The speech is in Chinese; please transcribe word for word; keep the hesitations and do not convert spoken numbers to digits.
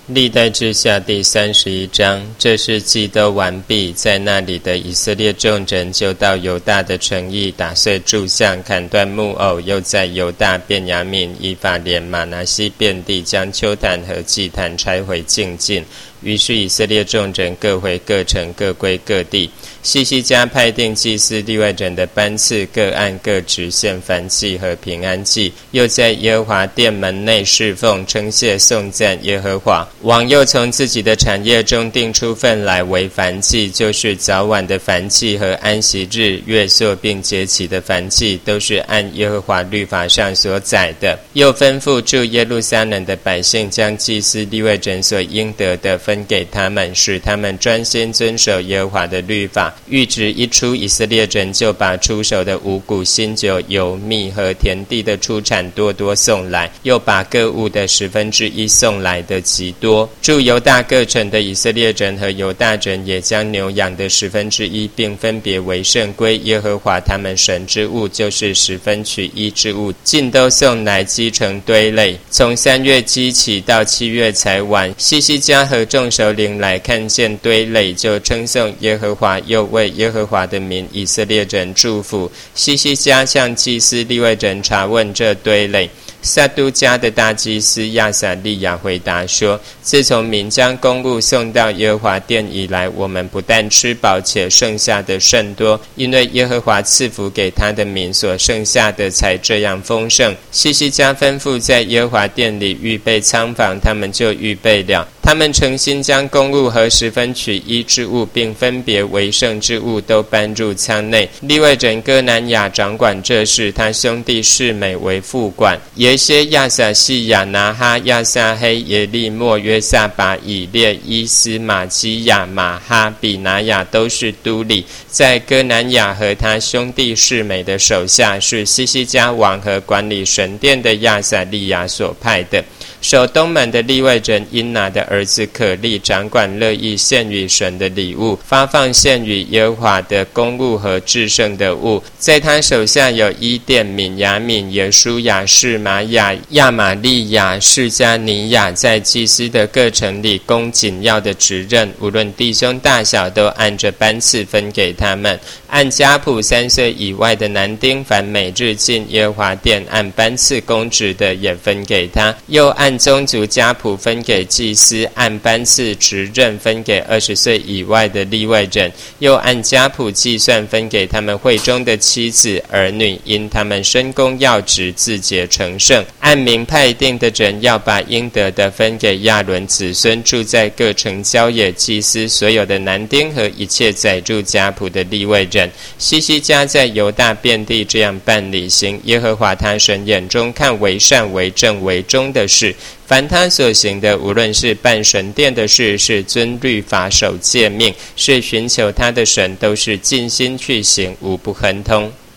历代志下第三十一章，这是祭都完毕，在那里的以色列众人就到犹大的城邑，打碎柱像，砍断木偶，又在犹大、便雅悯、以法莲、玛拿西遍地将丘坛和祭坛拆毁净尽。于是以色列众人各回各城，各归各地。希西家派定祭司利未人的班次，各按各职献燔祭和平安祭，又在耶和华殿门内侍奉，称谢颂赞耶和华。王又从自己的产业中定出份来为燔祭，就是早晚的燔祭和安息日、月朔并节期的燔祭，都是按耶和华律法上所载的。又吩咐住耶路撒冷的百姓，将祭司利未人所应得的分给他们，使他们专心遵守耶和华的律法。谕旨一出，以色列人就把出手的五谷、新酒、油、蜜和田地的出产多多送来，又把各物的十分之一送来的极多。住犹大各城的以色列人和犹大人也将牛羊的十分之一，并分别为圣归耶和华他们神之物，就是十分取一之物，尽都送来积成堆垒。从三月积起到七月才完。希西家和众首领来看见堆垒，就称颂耶和华，又为耶和华的民以色列人祝福。希西家向祭司利未人查问这堆垒。撒都家的大祭司亚撒利亚回答说，自从民将公物送到耶和华殿以来，我们不但吃饱，且剩下的甚多，因为耶和华赐福给他的民，所剩下的才这样丰盛。希西家吩咐在耶和华殿里预备仓房，他们就预备了。他们诚心将公物和十分取一之物，并分别为圣之物都搬入仓内。利未人哥南雅掌管这事，他兄弟示每为副管。耶歇、亚撒细亚、拿哈、亚撒黑、耶利末、约撒拔、以列、伊斯、玛基亚、马哈、比拿雅都是督理。在哥南雅和他兄弟示每的手下，是希西家王和管理神殿的亚撒利亚所派的。守东门的利未人因拿的儿子可利掌管乐意献与神的礼物，发放献与耶和华的公物和至圣的物。在他手下有伊甸、敏雅敏、耶书亚、示玛雅、亚玛利亚、示加尼亚，在祭司的各城里供紧要的职任，无论弟兄大小，都按着班次分给他们。按家谱三岁以外的男丁，凡每日进耶和华殿按班次供职的，也分给他。又按宗族家谱分给祭司，按班次职任分给二十岁以外的利未人。又按家谱计算分给他们会中的妻子儿女，因他们申公要职，自洁成圣。按名派定的人，要把应得的分给亚伦子孙，住在各城郊野祭司所有的男丁和一切载入家谱的利未人。希西家在犹大遍地这样办理，行耶和华他神眼中看为善、为正、为忠的事。凡他所行的，无论是办神殿的事，是遵律法守诫命，是寻求他的神，都是尽心去行，无不亨通。